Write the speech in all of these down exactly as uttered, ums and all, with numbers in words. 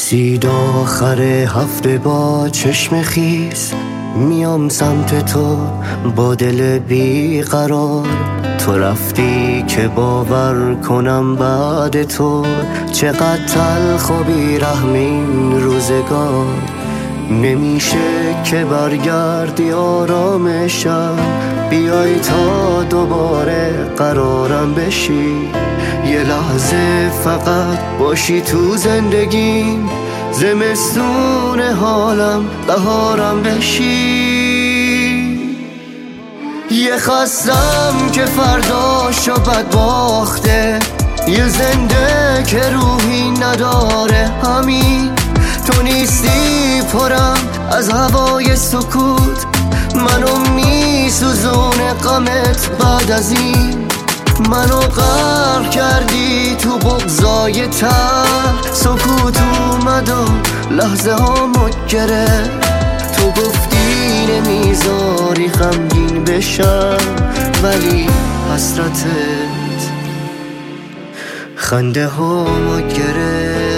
رسید آخر هفته با چشم خیس، میام سمت تو با دل بیقرار. تو رفتی که باور کنم بعد تو چقدر تلخ و بی‌رحم این روزگار. نمیشه که برگردی آرامشم، بیای تا دوباره قرارم بشی. یه لحظه فقط باشی تو زندگیم، زمستون حالم بهارم بشی. یه خستم که فرداشو بد باخته، یه زنده که روحی نداره همین. تو نیستی پرم از هوای سکوت، منو میسوزونه غمت بعد از این. منو غرق کردی تو بغضای تر، سکوت اومد و لحظه هامو گرفت. تو گفتی نمیذاری غمگین بشم، ولی حسرتت خنده هامو گرفت.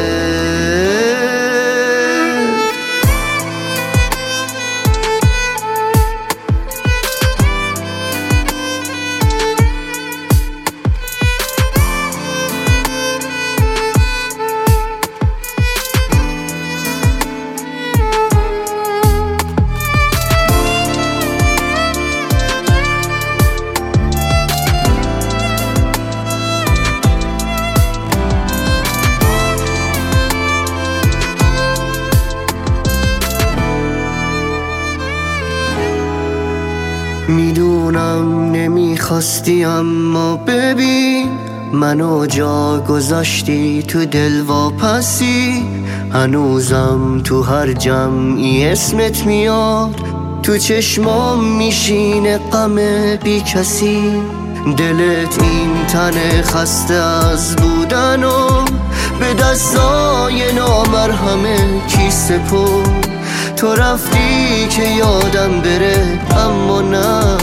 میدونم نمیخواستی اما ببین، منو جا گذاشتی تو دل واپسی. هنوزم تو هر جمعی اسمت میاد، تو چشمام میشینه غم بی کسی. دلت این تن خسته از بودن و به دستای نامرهمه کی سپرد. تو رفتی که یادم بره اما نه،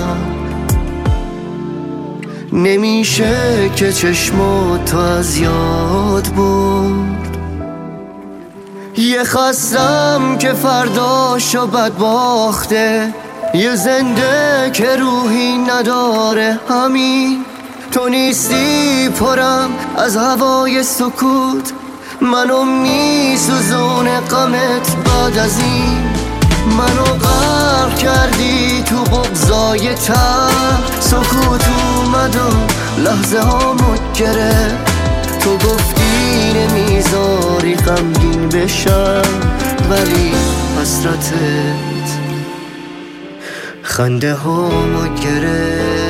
نمیشه که چشماتو از یاد برد. یه خستم که فرداشو بد باخته، یه زنده که روحی نداره همین. تو نیستی پرم از هوای سکوت، منو میسوزونه غمت بعد از این. منو غرق کردی تو بغضای تر، سکوت اومد و لحظه هامو گرفت. تو گفتی نمیذاری غمگین بشم، ولی حسرتت خنده هامو گرفت.